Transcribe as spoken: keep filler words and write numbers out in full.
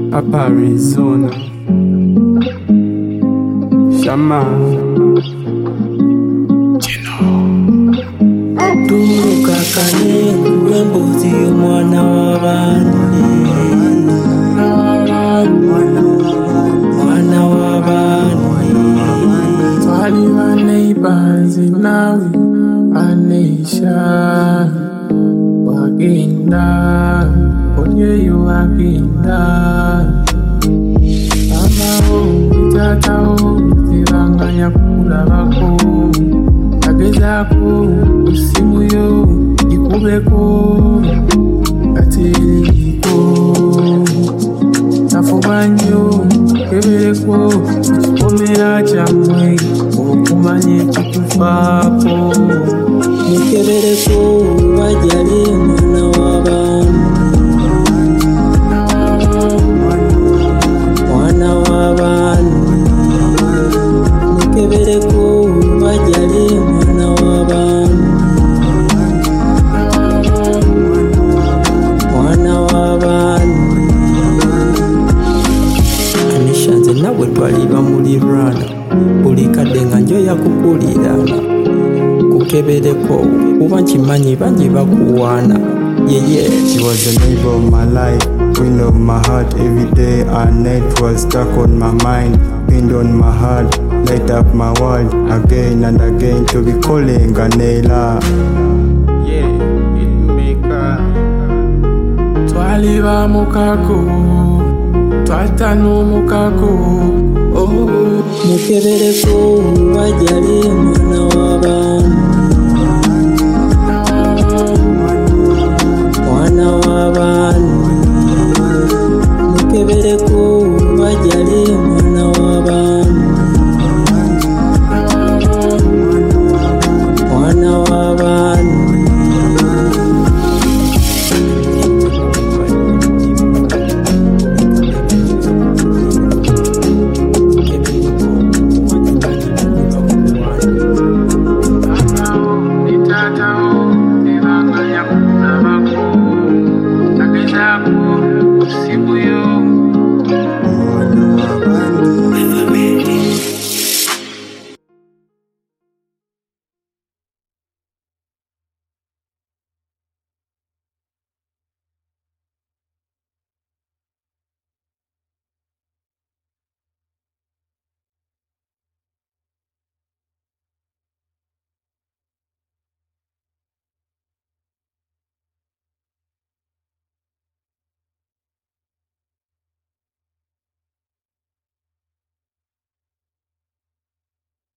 Papa Arizona Shaman Turuka kane kulembuzi mwana w'abandi mwana w'abandi twali ba neighbors nawe anesha wagenda oyeyo wagenda abaho tataho tebanganya kulabako agezaako simu yo ikubeko ateriko nafuba nnyo kebereko ekikomera kyammwe okumanya ekitufaako mukebereko bajali mwana w'abandi mwana w'abandi mukebereko bajali mwana w'abandi mwana w'abandi anishanze nawe twaliba mulirwana buli kadde nga njoya kukulira kukebereko kuba nkimanyi bangi bakuwaana yeye. She was the neighbor of my life, queen of my heart. Every day and night was stuck on my mind, pinned on my heart, light up my world again and again to be calling Ganela. yeah, hitmaker twaliba mukako twatano mukako oh mukebereko bajali mwana w'abandi mwana w'abandi